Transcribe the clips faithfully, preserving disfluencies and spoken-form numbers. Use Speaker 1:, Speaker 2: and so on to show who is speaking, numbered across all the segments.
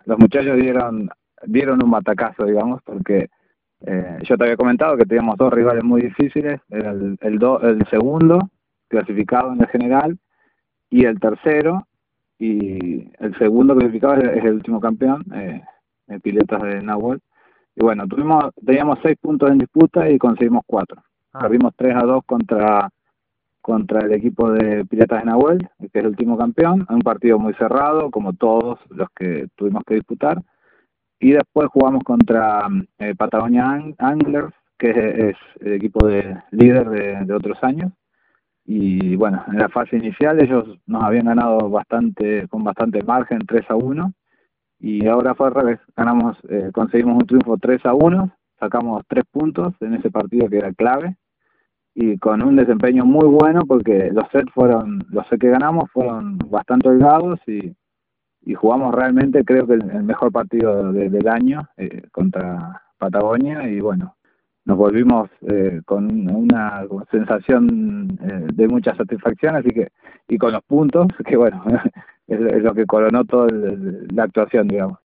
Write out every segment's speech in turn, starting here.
Speaker 1: los muchachos dieron dieron un batacazo, digamos, porque eh, yo te había comentado que teníamos dos rivales muy difíciles, era el, el, do, el segundo clasificado en la general y el tercero, y el segundo clasificado es, es el último campeón, eh, en Piletas de Nahuel. Y bueno, tuvimos teníamos seis puntos en disputa y conseguimos cuatro. Ah. Perdimos tres a dos contra contra el equipo de Piratas de Nahuel, que es el último campeón, un partido muy cerrado, como todos los que tuvimos que disputar, y después jugamos contra eh, Patagonia Anglers, que es, es el equipo de líder de, de otros años, y bueno, en la fase inicial ellos nos habían ganado bastante, con bastante margen, tres a uno, y ahora fue al revés, ganamos, eh, conseguimos un triunfo tres a uno, sacamos tres puntos en ese partido que era clave, y con un desempeño muy bueno porque los sets fueron, los sets que ganamos fueron bastante holgados y, y jugamos realmente creo que el, el mejor partido de, del año eh, contra Patagonia, y bueno, nos volvimos eh, con una sensación eh, de mucha satisfacción, así que, y con los puntos, que bueno, es, es lo que coronó toda la actuación, digamos.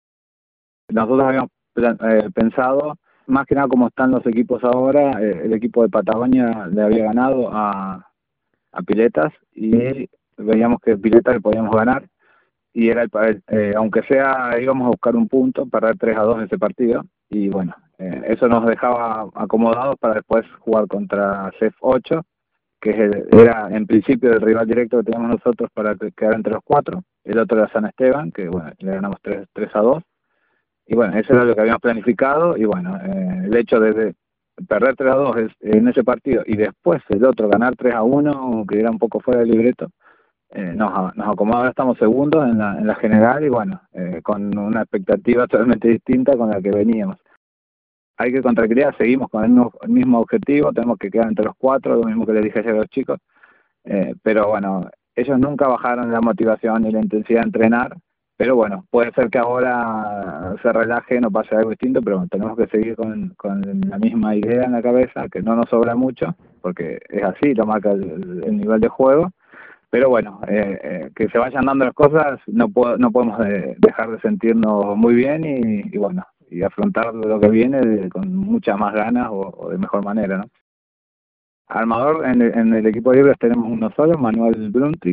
Speaker 1: Nosotros habíamos eh, pensado, más que nada como están los equipos ahora, eh, el equipo de Patagonia le había ganado a, a Piletas y veíamos que Piletas le podíamos ganar, y era el, eh, aunque sea íbamos a buscar un punto, perder tres a dos ese partido, y bueno, eh, eso nos dejaba acomodados para después jugar contra C E F ocho, que es el, era en principio el rival directo que teníamos nosotros para quedar entre los cuatro. El otro era San Esteban, que bueno, le ganamos tres a dos. Y bueno, eso era lo que habíamos planificado, y bueno, eh, el hecho de, de perder tres a dos es, en ese partido y después el otro ganar tres a uno, que era un poco fuera del libreto, eh, nos, nos acomodó. Ahora estamos segundos en la, en la general y bueno, eh, con una expectativa totalmente distinta con la que veníamos. Hay que con tranquilidad, seguimos con el mismo, el mismo objetivo, tenemos que quedar entre los cuatro, lo mismo que les dije ayer a los chicos, eh, pero bueno, ellos nunca bajaron la motivación y la intensidad de entrenar. Pero bueno, puede ser que ahora se relaje, no pase algo distinto, pero tenemos que seguir con, con la misma idea en la cabeza, que no nos sobra mucho, porque es así, lo marca el, el nivel de juego. Pero bueno, eh, eh, que se vayan dando las cosas, no puedo, no podemos de, dejar de sentirnos muy bien y, y bueno, y afrontar lo que viene de, con muchas más ganas o, o de mejor manera, ¿no? Armador, en el, en el equipo de libres tenemos uno solo, Manuel Bruntic,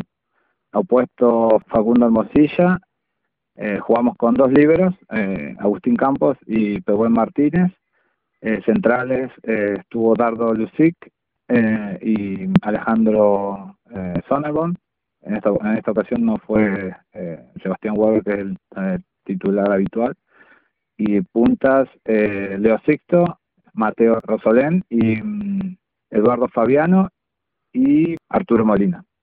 Speaker 1: opuesto Facundo Hermosilla. Eh, jugamos con dos líberos, eh, Agustín Campos y Pehuen Martínez. Eh, centrales eh, estuvo Dardo Lucic eh, y Alejandro eh, Sonneborn. En esta, en esta ocasión no fue eh, Sebastián Weber, que es el eh, titular habitual. Y puntas, eh, Leo Sixto, Mateo Rosolén y mm, Eduardo Fabiano y Arturo Molina.